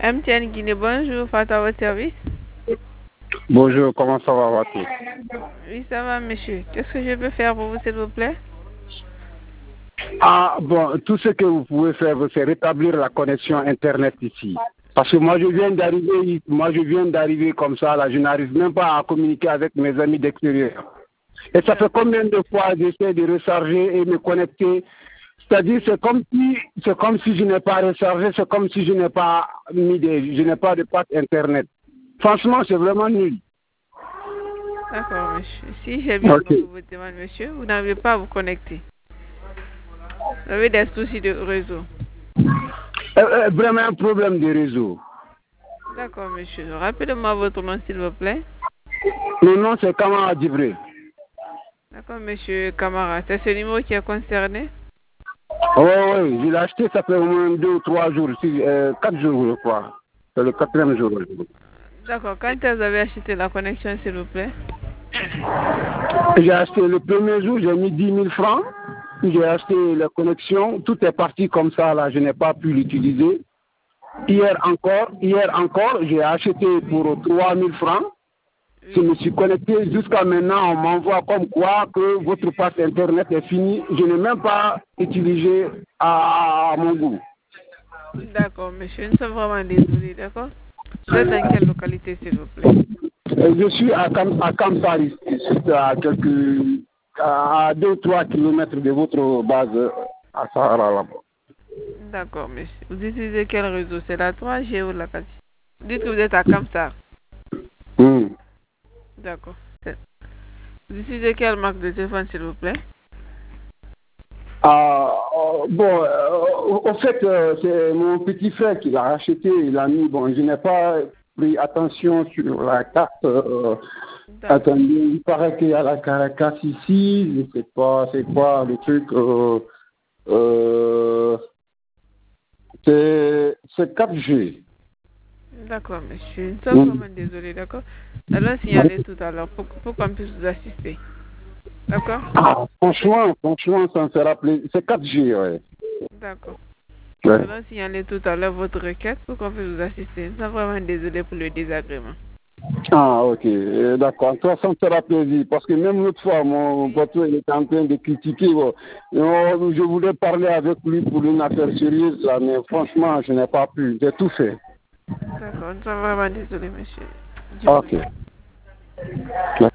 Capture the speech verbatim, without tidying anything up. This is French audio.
M T N Guinée, bonjour, Fata, à votre service. Bonjour, comment ça va, Wati? Oui, ça va, monsieur. Qu'est-ce que je peux faire pour vous, s'il vous plaît? Ah, bon, tout ce que vous pouvez faire, c'est rétablir la connexion Internet ici. Parce que moi, je viens d'arriver, moi, je viens d'arriver comme ça, là, je n'arrive même pas à communiquer avec mes amis d'extérieur. Et ça fait combien de fois j'essaie de recharger et me connecter? C'est-à-dire, c'est comme si, c'est comme si je n'ai pas rechargé, c'est comme si je n'ai pas mis des, je n'ai pas de patte Internet. Franchement, c'est vraiment nul. D'accord, monsieur. Si j'ai bien Ok. compris votre demande, monsieur, vous n'arrivez pas à vous connecter. Vous avez des soucis de réseau. Euh, euh, vraiment un problème de réseau. D'accord, monsieur. Rappelez-moi votre nom, s'il vous plaît. Mon nom, c'est Kamara Dibré. D'accord, monsieur Camara. C'est ce numéro qui est concerné? Oui, oui, je l'ai acheté, ça fait au moins deux ou trois jours, six, euh, quatre jours, je crois. C'est le quatrième jour. D'accord. Quand est-ce que vous avez acheté la connexion, s'il vous plaît? J'ai acheté le premier jour, j'ai mis dix mille francs. J'ai acheté la connexion, tout est parti comme ça, là, je n'ai pas pu l'utiliser. Hier encore, hier encore, j'ai acheté pour trois mille francs. Je me suis connecté jusqu'à maintenant, on m'envoie comme quoi que votre passe Internet est fini. Je n'ai même pas utilisé à, à mon goût. D'accord, monsieur. Nous sommes vraiment désolés, d'accord? Vous êtes dans quelle localité, s'il vous plaît? Euh, Je suis à, Cam à Kamsari, c'est à quelques à deux ou trois kilomètres de votre base à Sahara là-bas. D'accord, monsieur. Vous utilisez quel réseau? C'est la trois G ou la quatre G? Vous dites que vous êtes à Kamsar. Mm. D'accord. Vous utilisez quelle marque de téléphone, s'il vous plaît? Ah, euh, bon, euh, au fait, euh, c'est mon petit frère qui l'a acheté, il a mis, bon, je n'ai pas pris attention sur la carte. Euh, attendez, il paraît qu'il y a la Caracas ici, je ne sais pas, c'est quoi le truc. Euh, euh, c'est c'est quatre G. D'accord, monsieur. Nous sommes vraiment désolés, d'accord? Allons signaler tout à l'heure pour, pour qu'on puisse vous assister. D'accord? Ah, franchement, franchement, ça me fera plaisir. C'est quatre G, ouais. D'accord. Ouais. Allons signaler tout à l'heure votre requête pour qu'on puisse vous assister. Nous sommes vraiment désolés pour le désagrément. Ah, ok, euh, d'accord. Toi, ça me fera plaisir. Parce que même l'autre fois, mon patron il était en train de critiquer. Bon. Euh, Je voulais parler avec lui pour une affaire sérieuse, là, mais franchement, je n'ai pas pu. J'ai tout fait. D'accord, nous sommes vraiment désolés, monsieur. Ok.